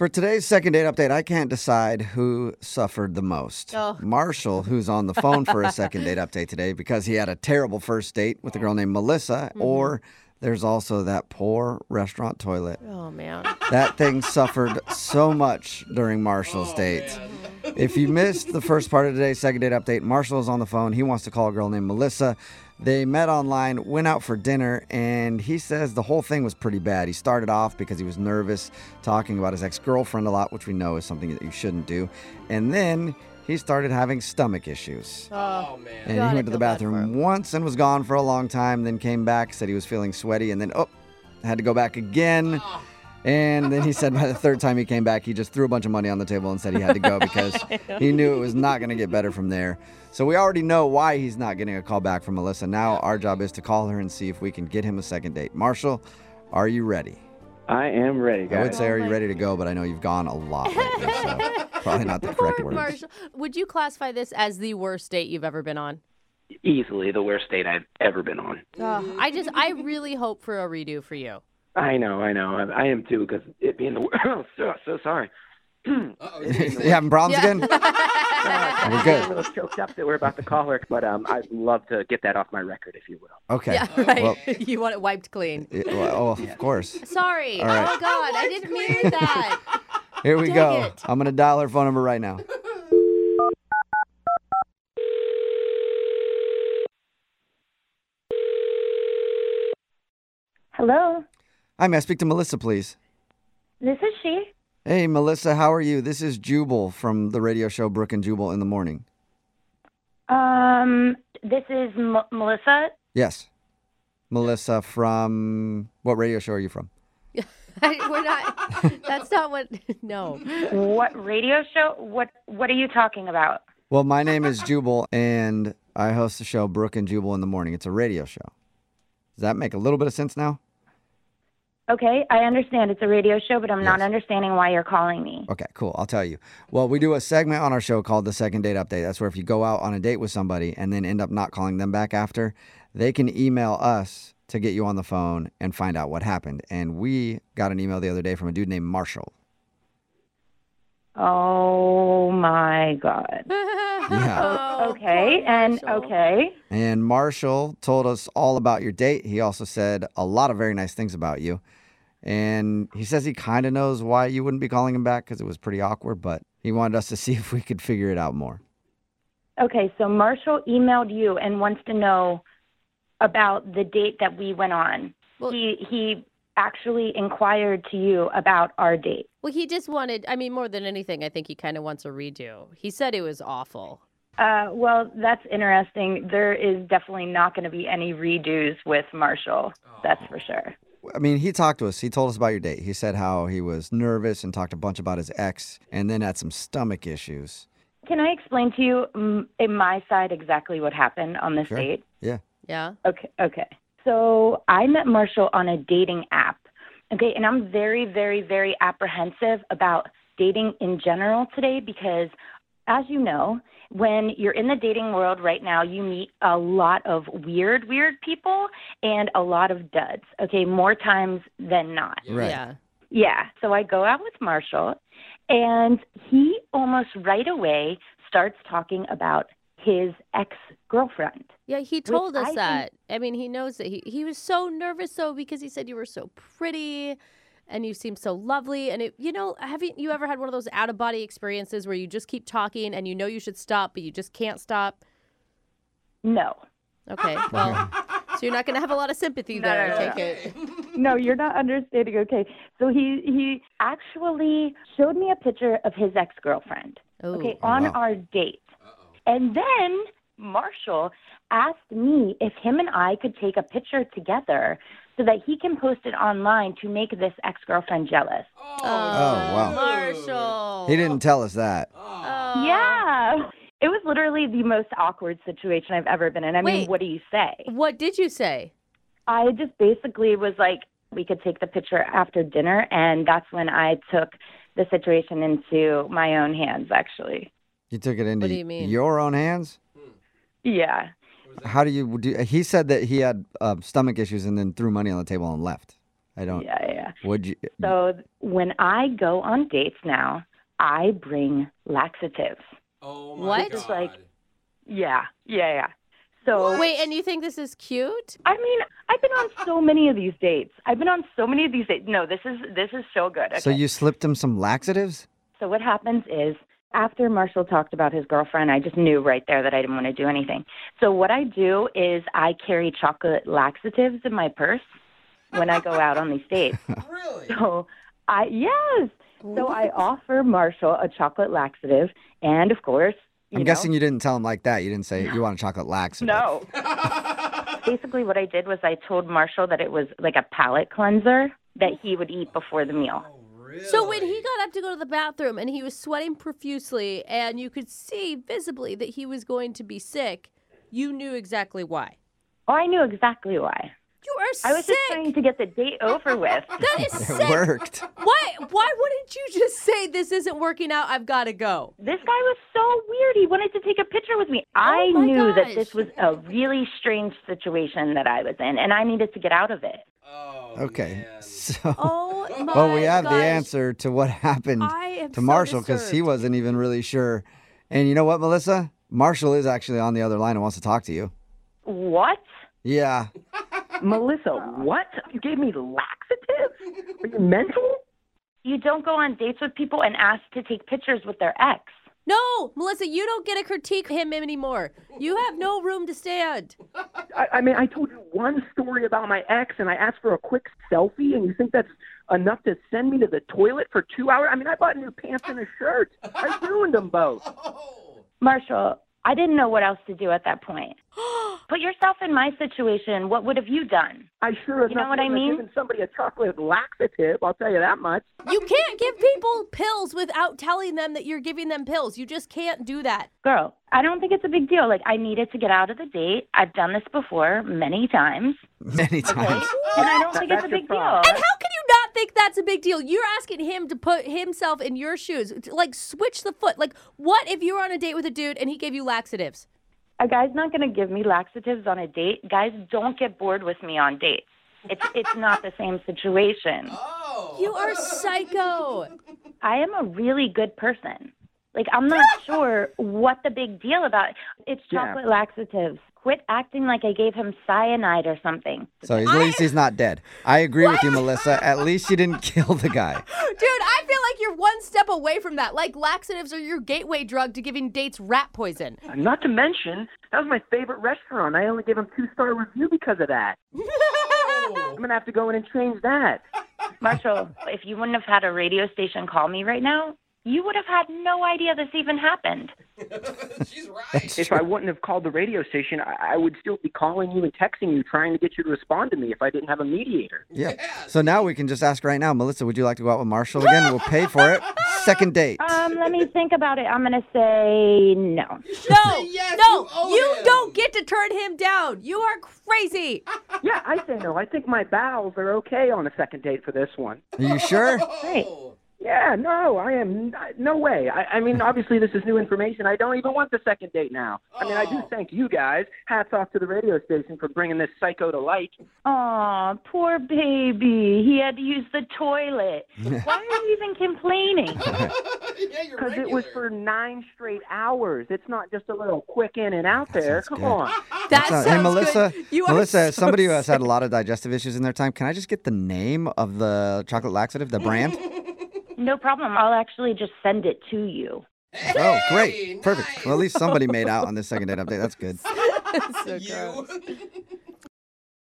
For today's second date update, I can't decide who suffered the most. Oh. Marshall, who's on the phone for a second date update today because he had a terrible first date with a girl named Melissa, or there's also that poor restaurant toilet. Oh, man. That thing suffered so much during Marshall's date. If you missed the first part of today's second date update, Marshall is on the phone. He wants to call a girl named Melissa. They met online, went out for dinner, and he says the whole thing was pretty bad. He started off because he was nervous, talking about his ex-girlfriend a lot, which we know is something that you shouldn't do. And then he started having stomach issues. Oh, man. And God, he I went to the feel bad for bathroom him. once and was gone for a long time, then came back, said he was feeling sweaty, and then, had to go back again. And then he said by the third time he came back, he just threw a bunch of money on the table and said he had to go because he knew it was not going to get better from there. So we already know why he's not getting a call back from Melissa. Now our job is to call her and see if we can get him a second date. Marshall, are you ready? I am ready, guys. I would say, are you my- ready to go? But I know you've gone a lot lately, so probably not the correct Poor words. Marshall. Would you classify this as the worst date you've ever been on? Easily the worst date I've ever been on. I really hope for a redo for you. I know. I am too, because it being the worst. so sorry. You having problems again? We're I'm good. a little choked up that we're about to call her, but I'd love to get that off my record, if you will. Okay. Yeah, right. Well, You want it wiped clean. of course. Sorry. All right. Oh, God. I didn't mean that. Here we Dang go. it. I'm going to dial her phone number right now. Hello, Hi, may I speak to Melissa, please? this is she. Hey, Melissa, how are you? This is Jubal from the radio show Brooke and Jubal in the Morning. This is Melissa. Yes. Melissa from... What radio show are you from? We're not. That's not what. No. What radio show? What are you talking about? Well, my name is Jubal, and I host the show Brooke and Jubal in the Morning. It's a radio show. Does that make a little bit of sense now? Okay, I understand it's a radio show, but I'm not Yes. understanding why you're calling me. Okay, cool. I'll tell you. Well, we do a segment on our show called the Second Date Update. That's where if you go out on a date with somebody and then end up not calling them back after, they can email us to get you on the phone and find out what happened. And we got an email the other day from a dude named Marshall. Oh my God. Yeah. Okay, poor and Marshall. okay. And Marshall told us all about your date. He also said a lot of very nice things about you. And he says he kind of knows why you wouldn't be calling him back because it was pretty awkward, but he wanted us to see if we could figure it out more. Okay, so Marshall emailed you and wants to know about the date that we went on. Well- He actually inquired to you about our date. Well, he just wanted. I mean, more than anything, I think he kind of wants a redo. He said it was awful. Well, that's interesting. There is definitely not going to be any redos with Marshall. That's for sure. I mean, he talked to us. He told us about your date. He said how he was nervous and talked a bunch about his ex and then had some stomach issues. Can I explain to you in my side exactly what happened on this Sure. date? Yeah. Yeah. Okay. So I met Marshall on a dating app. Okay, and I'm very, very, very apprehensive about dating in general today because, as you know, when you're in the dating world right now, you meet a lot of weird people and a lot of duds, okay, more times than not. Right. Yeah. Yeah, so I go out with Marshall, and he almost right away starts talking about his ex-girlfriend. Yeah, he told I us think- that. I mean, he knows that he was so nervous, though, because he said you were so pretty and you seem so lovely. And, haven't you ever had one of those out-of-body experiences where you just keep talking and you know you should stop, but you just can't stop? No. Okay, well, so you're not going to have a lot of sympathy there, no, I no. take it. No, you're not understanding. Okay, so he actually showed me a picture of his ex-girlfriend. Ooh. Okay, Oh, on wow. our date, and then Marshall asked me if him and I could take a picture together so that he can post it online to make this ex-girlfriend jealous. Oh, wow. Marshall. He didn't tell us that. Oh. Yeah, it was literally the most awkward situation I've ever been in. I mean, Wait. what do you say? What did you say? I just basically was like, we could take the picture after dinner, and that's when I took the situation into my own hands, actually. You took it into What do you mean? your own hands? Yeah. How do you do? He said that he had stomach issues and then threw money on the table and left. I don't. Yeah. Would you? So when I go on dates now, I bring laxatives. Oh my What? God. It's like- Yeah. So Wait, and you think this is cute? I mean, I've been on so many of these dates. No, this is so good. Okay. So you slipped him some laxatives? So what happens is after Marshall talked about his girlfriend, I just knew right there that I didn't want to do anything. So what I do is I carry chocolate laxatives in my purse when I go out on these dates. Really? So I offer Marshall a chocolate laxative, and of course, I'm guessing you didn't tell him like that. You didn't say you want a chocolate laxative. No. Basically, what I did was I told Marshall that it was like a palate cleanser that he would eat before the meal. Oh, really? So when he got up to go to the bathroom and he was sweating profusely and you could see visibly that he was going to be sick, you knew exactly why. Oh, I knew exactly why. You are I was sick. just trying to get the date over with. That is It sick. worked. Why wouldn't you just say this isn't working out? I've got to go. This guy was so weird. He wanted to take a picture with me. I my knew that gosh. this was a really strange situation that I was in, and I needed to get out of it. Oh, Okay. man. So, Oh my well, we have gosh. the answer to what happened I am to so Marshall because he disturbed. wasn't even really sure. And you know what, Melissa? Marshall is actually on the other line and wants to talk to you. What? Yeah. Melissa, what? You gave me laxatives? Are you mental? You don't go on dates with people and ask to take pictures with their ex. No, Melissa, you don't get to critique him anymore. You have no room to stand. I mean, I told you one story about my ex, and I asked for a quick selfie, and you think that's enough to send me to the toilet for 2 hours? I mean, I bought new pants and a shirt. I ruined them both. Oh. Marshall, I didn't know what else to do at that point. Put yourself in my situation. What would have you done? I sure as You know not what I wouldn't have mean? given somebody a chocolate laxative, I'll tell you that much. You can't give people pills without telling them that you're giving them pills. You just can't do that. Girl, I don't think it's a big deal. Like, I needed to get out of the date. I've done this before many times. Many Okay? times. And I don't think it's That's a your big deal. problem. And how can you not think that's a big deal? You're asking him to put himself in your shoes. Like, switch the foot. Like, what if you were on a date with a dude and he gave you laxatives? A guy's not going to give me laxatives on a date. Guys don't get bored with me on dates. It's not the same situation. Oh. You are psycho. I am a really good person. Like, I'm not sure what the big deal about it. It's Yeah. chocolate laxatives. Quit acting like I gave him cyanide or something. So at least he's not dead. I agree with you, Melissa. At least you didn't kill the guy. Dude, I feel like you're one step away from that. Like, laxatives are your gateway drug to giving dates rat poison. Not to mention, that was my favorite restaurant. I only gave them 2-star review because of that. I'm going to have to go in and change that. Marshall, if you wouldn't have had a radio station call me right now, you would have had no idea this even happened. She's right. If I wouldn't have called the radio station, I would still be calling you and texting you, trying to get you to respond to me if I didn't have a mediator. Yeah. So now we can just ask right now, Melissa, would you like to go out with Marshall again? We'll pay for it. Second date. Let me think about it. I'm going to say no. No, yes, no, you owe you him. don't get to turn him down. You are crazy. Yeah, I say no. I think my bowels are okay on a second date for this one. Are you sure? Great. Yeah, no, I am. No way. I mean, obviously, this is new information. I don't even want the second date now. I mean, I do thank you guys. Hats off to the radio station for bringing this psycho to light. Aw, poor baby. He had to use the toilet. Why are you even complaining? Yeah, you're Because it was for 9 straight hours. It's not just a little quick in and out there. sounds Come good. on. That So, sounds hey, Melissa, good. You are Melissa, as so somebody who has sick. had a lot of digestive issues in their time, can I just get the name of the chocolate laxative, the brand? No problem. I'll actually just send it to you. Oh, great. Perfect. Well, at least somebody made out on this second date update. That's good. So You. gross.